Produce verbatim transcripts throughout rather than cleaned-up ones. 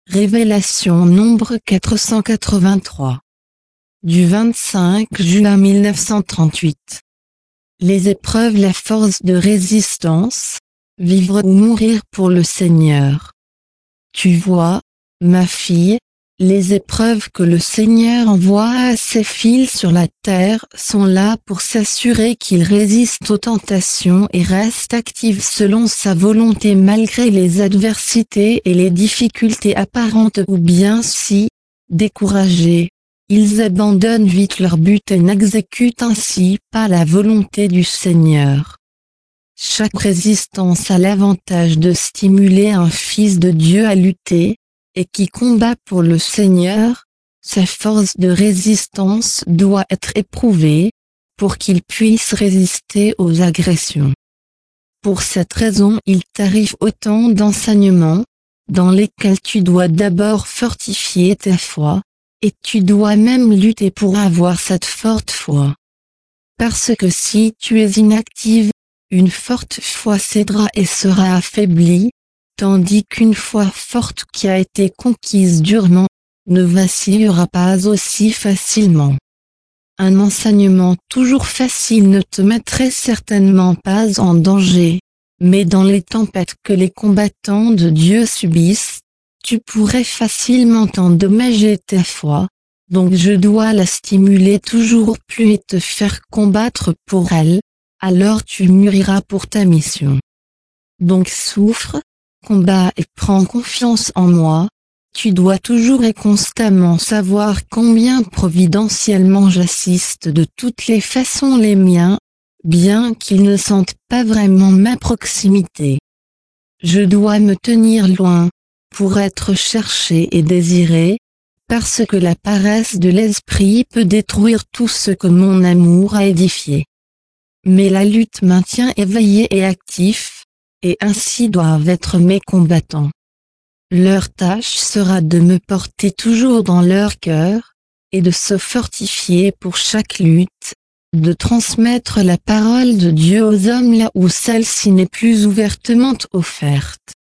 Révélation nombre quatre cent quatre-vingt-trois. Du vingt-cinq juin mille neuf cent trente-huit. Les épreuves, la force de résistance, vivre ou mourir pour le Seigneur. Tu vois, ma fille, les épreuves que le Seigneur envoie à ses fils sur la terre sont là pour s'assurer qu'ils résistent aux tentations et restent actifs selon sa volonté malgré les adversités et les difficultés apparentes, ou bien si, découragés, ils abandonnent vite leur but et n'exécutent ainsi pas la volonté du Seigneur. Chaque résistance a l'avantage de stimuler un fils de Dieu à lutter, et qui combat pour le Seigneur, sa force de résistance doit être éprouvée, pour qu'il puisse résister aux agressions. Pour cette raison il t'arrive autant d'enseignements, dans lesquels tu dois d'abord fortifier ta foi, et tu dois même lutter pour avoir cette forte foi. Parce que si tu es inactive, une forte foi cédera et sera affaiblie, tandis qu'une foi forte qui a été conquise durement, ne vacillera pas aussi facilement. Un enseignement toujours facile ne te mettrait certainement pas en danger, mais dans les tempêtes que les combattants de Dieu subissent, tu pourrais facilement endommager ta foi, donc je dois la stimuler toujours plus et te faire combattre pour elle, alors tu mûriras pour ta mission. Donc souffre, combat et prends confiance en moi, tu dois toujours et constamment savoir combien providentiellement j'assiste de toutes les façons les miens, bien qu'ils ne sentent pas vraiment ma proximité. Je dois me tenir loin, pour être cherché et désiré, parce que la paresse de l'esprit peut détruire tout ce que mon amour a édifié. Mais la lutte maintient éveillé et actif, et ainsi doivent être mes combattants. Leur tâche sera de me porter toujours dans leur cœur, et de se fortifier pour chaque lutte, de transmettre la parole de Dieu aux hommes là où celle-ci n'est plus ouvertement offerte.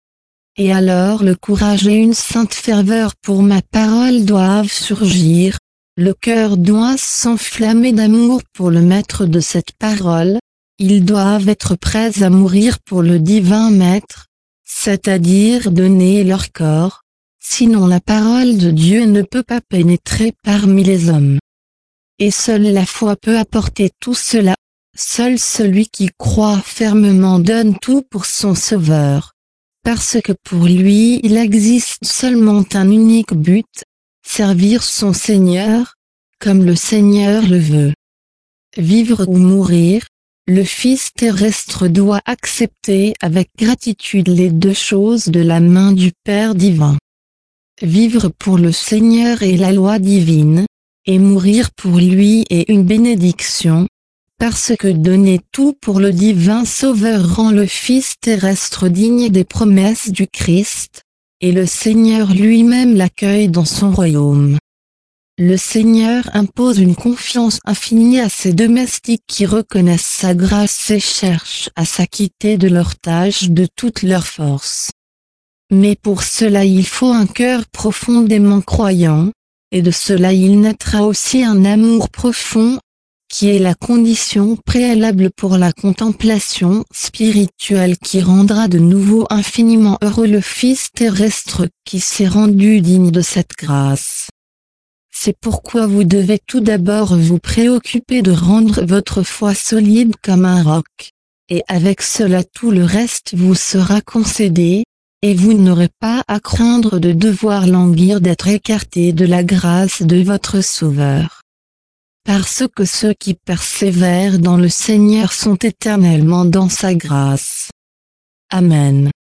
Et alors le courage et une sainte ferveur pour ma parole doivent surgir, le cœur doit s'enflammer d'amour pour le maître de cette parole, ils doivent être prêts à mourir pour le divin maître, c'est-à-dire donner leur corps, sinon la parole de Dieu ne peut pas pénétrer parmi les hommes. Et seule la foi peut apporter tout cela, seul celui qui croit fermement donne tout pour son Sauveur. Parce que pour lui il existe seulement un unique but, servir son Seigneur, comme le Seigneur le veut. Vivre ou mourir, le Fils terrestre doit accepter avec gratitude les deux choses de la main du Père divin. Vivre pour le Seigneur est la loi divine, et mourir pour lui est une bénédiction, parce que donner tout pour le divin Sauveur rend le Fils terrestre digne des promesses du Christ, et le Seigneur lui-même l'accueille dans son royaume. Le Seigneur impose une confiance infinie à ses domestiques qui reconnaissent sa grâce et cherchent à s'acquitter de leurs tâches de toute leur force. Mais pour cela il faut un cœur profondément croyant, et de cela il naîtra aussi un amour profond, qui est la condition préalable pour la contemplation spirituelle qui rendra de nouveau infiniment heureux le Fils terrestre qui s'est rendu digne de cette grâce. C'est pourquoi vous devez tout d'abord vous préoccuper de rendre votre foi solide comme un roc, et avec cela tout le reste vous sera concédé, et vous n'aurez pas à craindre de devoir languir d'être écarté de la grâce de votre Sauveur. Parce que ceux qui persévèrent dans le Seigneur sont éternellement dans sa grâce. Amen.